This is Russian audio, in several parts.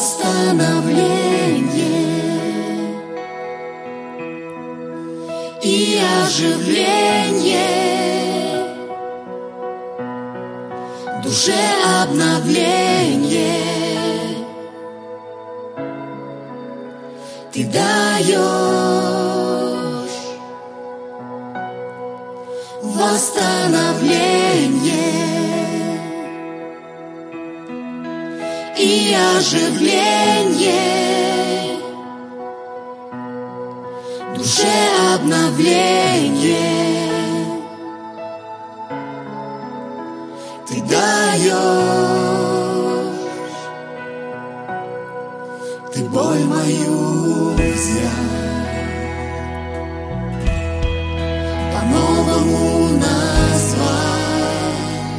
восстановление и оживление, душе обновление ты даешь, восстановление и оживление, душе обновление ты даешь. Ты боль мою взял, по-новому назвал,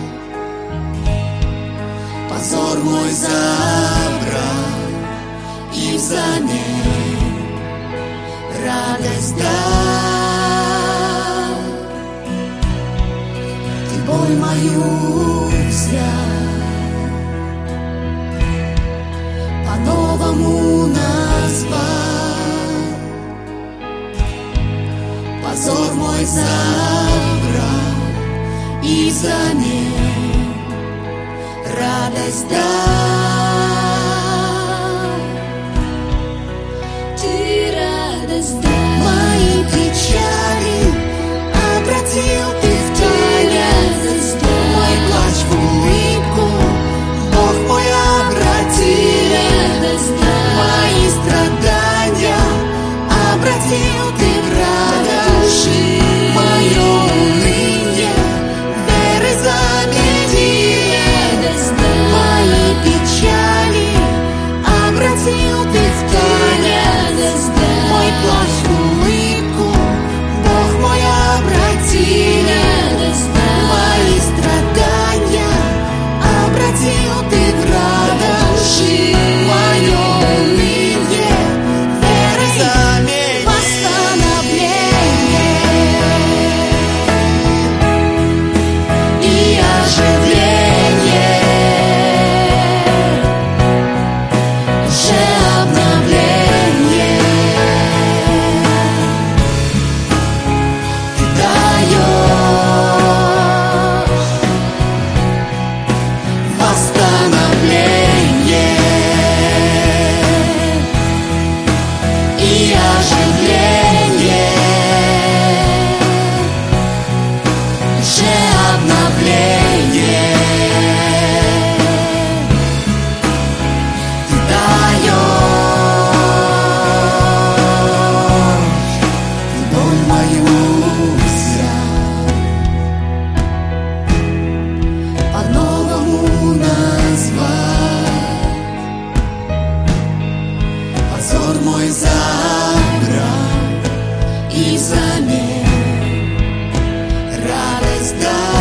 позор мой забрал и взамен радость дал. Ты боль мою взял, по-новому назвал, позор мой забрал и взамен радость дал. Ты радость дал. Мои печали обратил ты в радость дал. Мой плач в улыбку Бог мой обратил. Радость дал. Мои страдания обратил ты в радость. Мое уныние веры заменил. Мои печали обратил ты в радость. Мой плач в улыбку Бог мой обратил. Мои страдания обратил ты в радость. Мое уныние веры заменил. Восстановление и оживление, душе обновление ты даешь. Восстановление и оживление, душе обновление ты даешь. Ты боль мою взял, по-новому назвал, позор мой забрал и взамен радость дал.